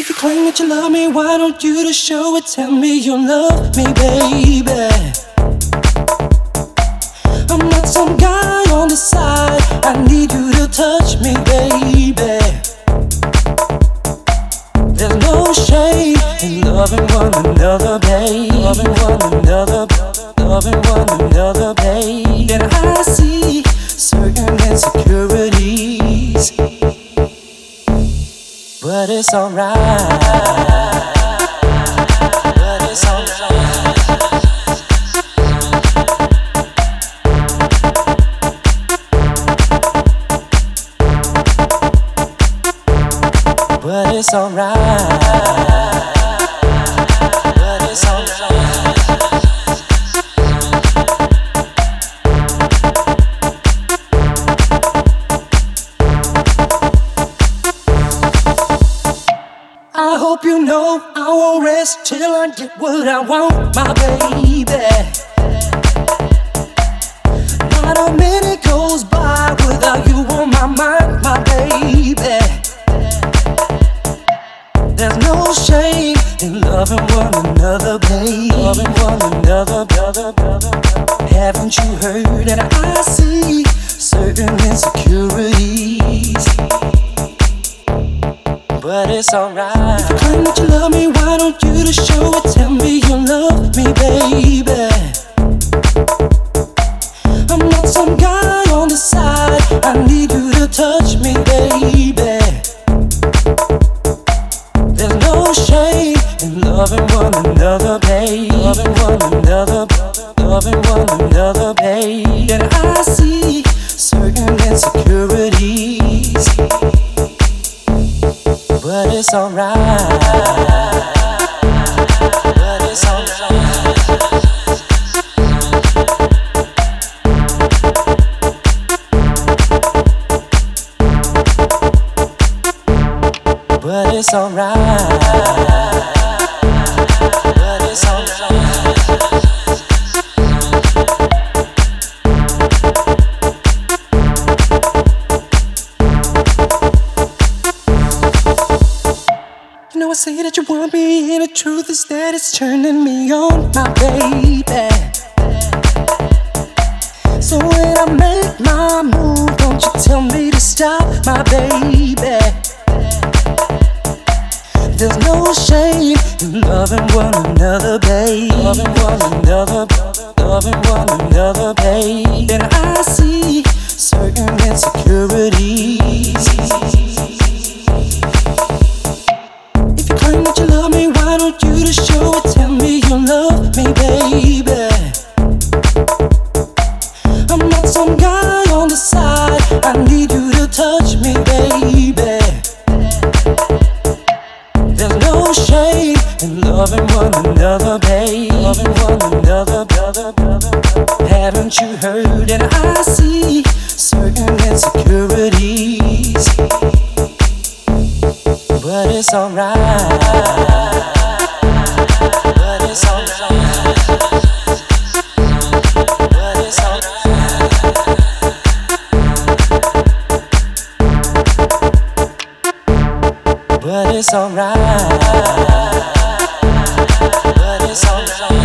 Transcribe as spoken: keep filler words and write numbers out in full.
If you claim that you love me, why don't you just show it? Tell me you love me, baby. I'm not some guy on the side. I need you to touch me, baby. There's no shame in loving one another, babe. Loving one another, loving one another, babe. And I see certain insecurities, but it's alright. But it's alright. But it's alright. But it's alright. I hope you know I won't rest till I get what I want, my baby. Not a minute goes by without you on my mind, my baby. There's no shame in loving one another, babe. Loving one another, brother, brother. Haven't you heard that I see certain insecurities? But it's alright. If you claim that you love me, why don't you just show it? Tell me you love me, baby. I'm not some guy on the side. I need you to touch me, baby. There's no shame in loving one another, babe. Loving one another, loving one another, babe. And I see certain insecurities, but it's alright. But it's alright. But it's alright. But it's alright. You know I say that you want me, and the truth is that it's turning me on, my baby. So when I make my move, don't you tell me to stop, my baby. There's no shame in loving one another, babe. Loving one another, loving one another, babe. And I see certain insecurities. If you claim that you love me, why don't you just show it? Tell me you love me, baby. I'm not some guy on the side. I need you to touch me, baby. There's no shame in loving one another, babe. Loving one another, brother, brother. Haven't you heard that I see certain insecurities? But it's alright. But it's alright. But it's alright. But it's alright. But it's alright.